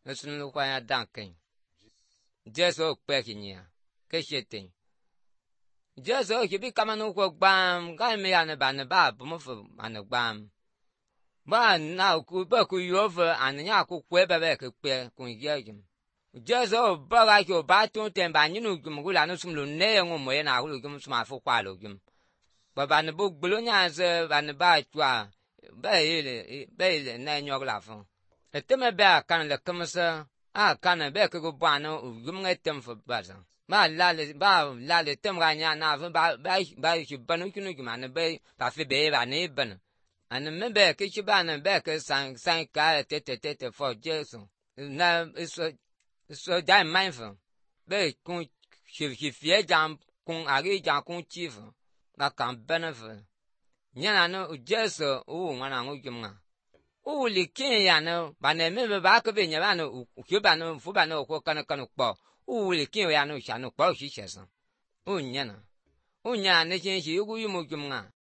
Nusun lu kwa ya danken. Jesu kwe kinya. Keshete. Jesu kibi kama nuko gbam. Kame ya ne ba bumufu anagbam. Ba na ku ba ku yove anya ku kwe bebe ke kwe ku yegim. Jesu ba ga ki ba tun tem ba nyinu gum gula no sum lu ne ngum ye na hu gum sum afu kwa lo gum. Ba ne bu gbulu nya ze ba ne ba twa. Ba ile na nyog la fun. Eteme ba kan le kemse a kan be ke go bano gum ngetem fo bazan. Ba la le tem ga nya na fun ba ki banu kinu gum an be ba fe be ba ne ban. An me be ke chi ba ne be ke san ka te for Jesu. Na so dai mindful. Be kun chi fie jam kun ari jam kun chief. Ba kan benefit. Nyana no Jesu ngana ngugum nga. Li kin ya no ba ne me ba ka be nya ba no ku ba no fu ba no ko kan kpo. Li kin ya no sha no kpo shi shesan. Nyana. Nya ne chin shi yu mu gum nga.